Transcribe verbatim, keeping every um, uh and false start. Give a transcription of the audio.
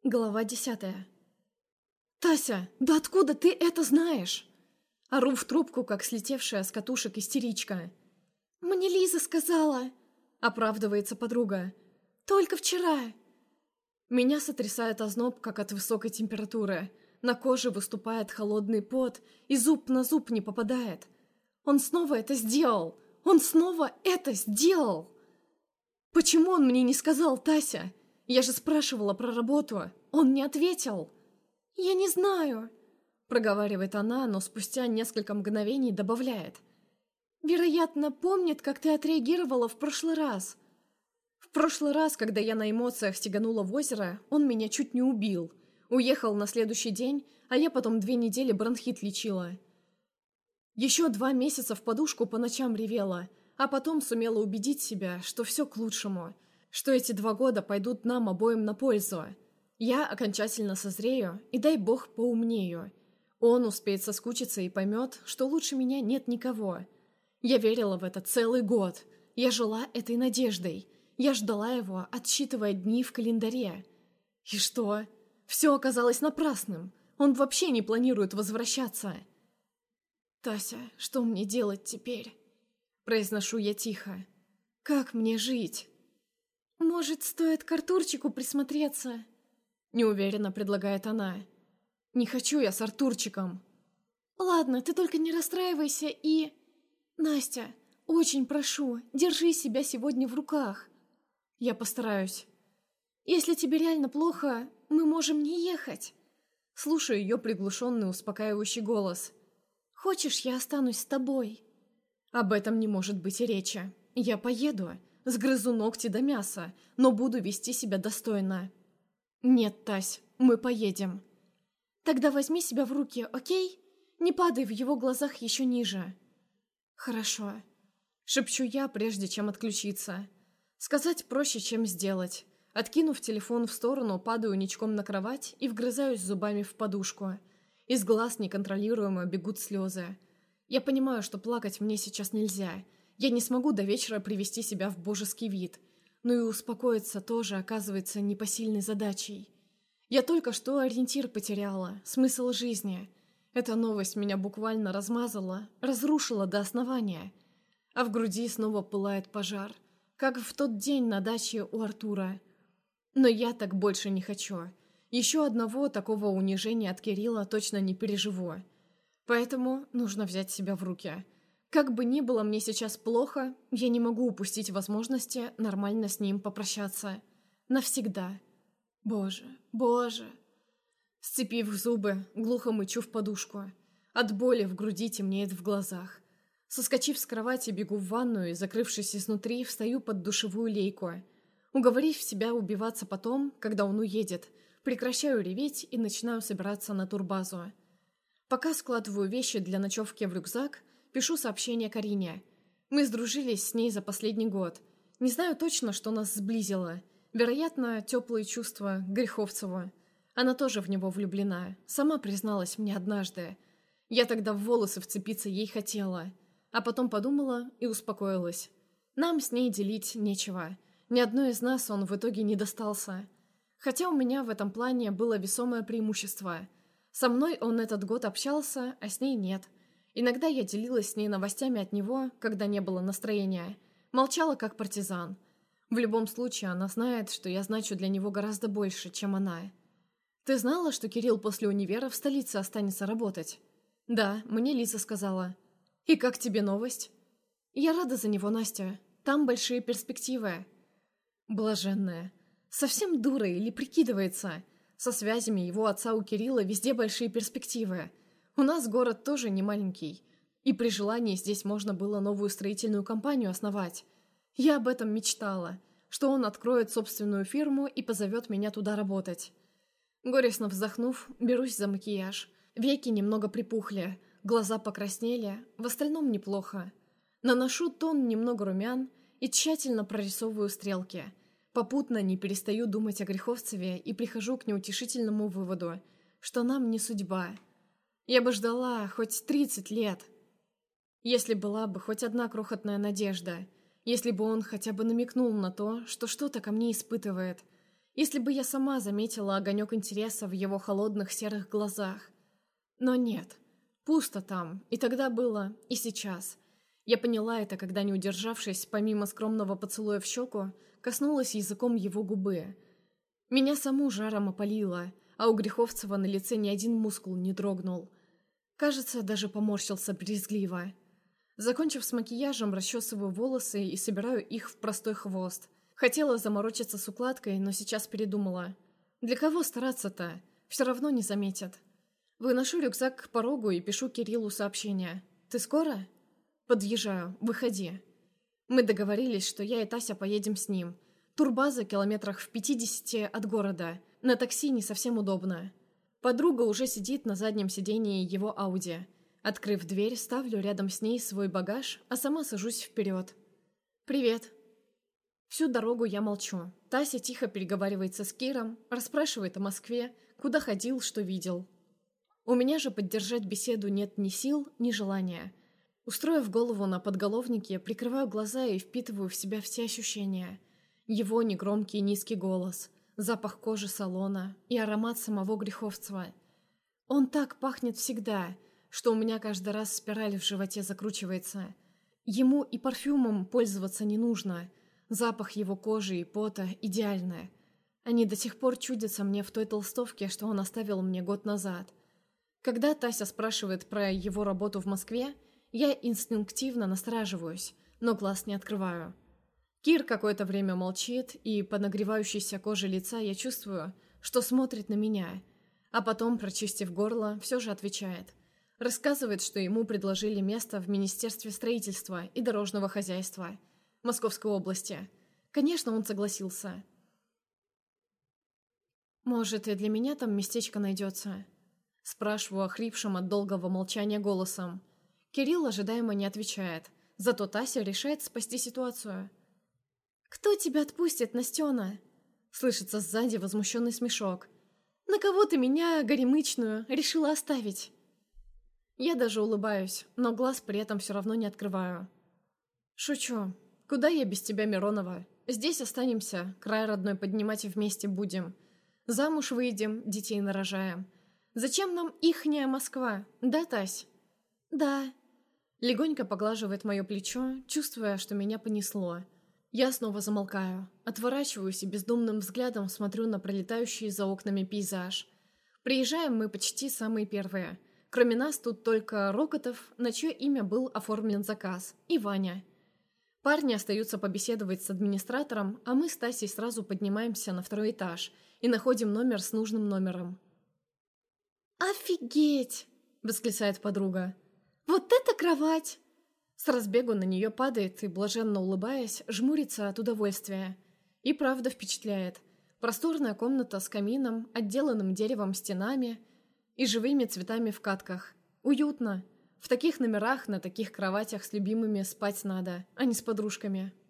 Глава десятая. «Тася, да откуда ты это знаешь?» Ору в трубку, как слетевшая с катушек истеричка. «Мне Лиза сказала», — оправдывается подруга. «Только вчера». Меня сотрясает озноб, как от высокой температуры. На коже выступает холодный пот, и зуб на зуб не попадает. Он снова это сделал! Он снова это сделал! Почему он мне не сказал, Тася? Я же спрашивала про работу. Он не ответил. «Я не знаю», — проговаривает она, но спустя несколько мгновений добавляет. «Вероятно, помнит, как ты отреагировала в прошлый раз». В прошлый раз, когда я на эмоциях стеганула в озеро, он меня чуть не убил. Уехал на следующий день, а я потом две недели бронхит лечила. Еще два месяца в подушку по ночам ревела, а потом сумела убедить себя, что все к лучшему, что эти два года пойдут нам обоим на пользу. Я окончательно созрею, и дай бог поумнею. Он успеет соскучиться и поймет, что лучше меня нет никого. Я верила в это целый год. Я жила этой надеждой. Я ждала его, отсчитывая дни в календаре. И что? Все оказалось напрасным. Он вообще не планирует возвращаться. «Тася, что мне делать теперь?» Произношу я тихо. «Как мне жить?» «Может, стоит к Артурчику присмотреться?» Неуверенно предлагает она. «Не хочу я с Артурчиком». «Ладно, ты только не расстраивайся и...» «Настя, очень прошу, держи себя сегодня в руках». «Я постараюсь». «Если тебе реально плохо, мы можем не ехать». Слушаю ее приглушенный успокаивающий голос. «Хочешь, я останусь с тобой?» «Об этом не может быть и речи. Я поеду, сгрызу ногти до мяса, но буду вести себя достойно». «Нет, Тась, мы поедем». «Тогда возьми себя в руки, окей? Не падай в его глазах еще ниже». «Хорошо», — шепчу я, прежде чем отключиться. Сказать проще, чем сделать. Откинув телефон в сторону, падаю ничком на кровать и вгрызаюсь зубами в подушку. Из глаз неконтролируемо бегут слезы. Я понимаю, что плакать мне сейчас нельзя. Я не смогу до вечера привести себя в божеский вид. Но и успокоиться тоже оказывается непосильной задачей. Я только что ориентир потеряла, смысл жизни. Эта новость меня буквально размазала, разрушила до основания. А в груди снова пылает пожар, как в тот день на даче у Артура. Но я так больше не хочу. Еще одного такого унижения от Кирилла точно не переживу. Поэтому нужно взять себя в руки. Как бы ни было мне сейчас плохо, я не могу упустить возможности нормально с ним попрощаться. Навсегда. Боже, боже. Сцепив зубы, глухо мычу в подушку. От боли в груди темнеет в глазах. Соскочив с кровати, бегу в ванную и, закрывшись изнутри, встаю под душевую лейку. Уговорив себя убиваться потом, когда он уедет, прекращаю реветь и начинаю собираться на турбазу. Пока складываю вещи для ночевки в рюкзак, пишу сообщение Карине. Мы сдружились с ней за последний год. Не знаю точно, что нас сблизило. Вероятно, теплые чувства к Греховцеву. Она тоже в него влюблена. Сама призналась мне однажды. Я тогда в волосы вцепиться ей хотела. А потом подумала и успокоилась. Нам с ней делить нечего. Ни одной из нас он в итоге не достался. Хотя у меня в этом плане было весомое преимущество. Со мной он этот год общался, а с ней нет. Иногда я делилась с ней новостями от него, когда не было настроения. Молчала как партизан. В любом случае, она знает, что я значу для него гораздо больше, чем она. «Ты знала, что Кирилл после универа в столице останется работать?» «Да, мне Лиза сказала». «И как тебе новость?» «Я рада за него, Настя. Там большие перспективы». Блаженная. Совсем дура или прикидывается? Со связями его отца у Кирилла везде большие перспективы. У нас город тоже не маленький. И при желании здесь можно было новую строительную компанию основать. Я об этом мечтала, что он откроет собственную фирму и позовет меня туда работать. Горестно вздохнув, берусь за макияж. Веки немного припухли, глаза покраснели, в остальном неплохо. Наношу тон немного румян и тщательно прорисовываю стрелки. Попутно не перестаю думать о Греховцеве и прихожу к неутешительному выводу, что нам не судьба. Я бы ждала хоть тридцать лет. Если была бы хоть одна крохотная надежда, если бы он хотя бы намекнул на то, что что-то ко мне испытывает, Если бы я сама заметила огонек интереса в его холодных серых глазах. Но нет, пусто там, и тогда было, и сейчас. Я поняла это, когда, не удержавшись, помимо скромного поцелуя в щеку, коснулась языком его губы. Меня саму жаром опалило, а у Греховцева на лице ни один мускул не дрогнул. Кажется, даже поморщился брезгливо. Закончив с макияжем, расчесываю волосы и собираю их в простой хвост. Хотела заморочиться с укладкой, но сейчас передумала. Для кого стараться-то? Все равно не заметят. Выношу рюкзак к порогу и пишу Кириллу сообщение. «Ты скоро?» «Подъезжаю. Выходи». Мы договорились, что я и Тася поедем с ним. Турбаза километрах в пятидесяти от города. На такси не совсем удобно. Подруга уже сидит на заднем сидении его Ауди. Открыв дверь, ставлю рядом с ней свой багаж, а сама сажусь вперед. «Привет». Всю дорогу я молчу. Тася тихо переговаривается с Киром, расспрашивает о Москве, куда ходил, что видел. У меня же поддержать беседу нет ни сил, ни желания. Устроив голову на подголовнике, прикрываю глаза и впитываю в себя все ощущения. Его негромкий низкий голос, запах кожи салона и аромат самого Греховцева. Он так пахнет всегда, что у меня каждый раз спираль в животе закручивается. Ему и парфюмом пользоваться не нужно. Запах его кожи и пота идеальный. Они до сих пор чудятся мне в той толстовке, что он оставил мне год назад. Когда Тася спрашивает про его работу в Москве, я инстинктивно настораживаюсь, но глаз не открываю. Кир какое-то время молчит, и по нагревающейся коже лица я чувствую, что смотрит на меня, а потом, прочистив горло, все же отвечает. Рассказывает, что ему предложили место в Министерстве строительства и дорожного хозяйства Московской области. Конечно, он согласился. «Может, и для меня там местечко найдется?» Спрашиваю охрипшим от долгого молчания голосом. Кирилл ожидаемо не отвечает, зато Тася решает спасти ситуацию. «Кто тебя отпустит, Настена?» Слышится сзади возмущенный смешок. «На кого ты меня, горемычную, решила оставить?» Я даже улыбаюсь, но глаз при этом все равно не открываю. «Шучу. Куда я без тебя, Миронова? Здесь останемся, край родной поднимать и вместе будем. Замуж выйдем, детей нарожаем. Зачем нам ихняя Москва, да, Тась?» «Да». Легонько поглаживает мое плечо, чувствуя, что меня понесло. Я снова замолкаю, отворачиваюсь и бездумным взглядом смотрю на пролетающий за окнами пейзаж. Приезжаем мы почти самые первые. Кроме нас тут только Рокотов, на чье имя был оформлен заказ, и Ваня. Парни остаются побеседовать с администратором, а мы с Тасей сразу поднимаемся на второй этаж и находим номер с нужным номером. «Офигеть!» — восклицает подруга. «Вот это кровать!» С разбегу на нее падает и, блаженно улыбаясь, жмурится от удовольствия. И правда впечатляет. Просторная комната с камином, отделанным деревом стенами и живыми цветами в катках. Уютно. В таких номерах, на таких кроватях с любимыми спать надо, а не с подружками.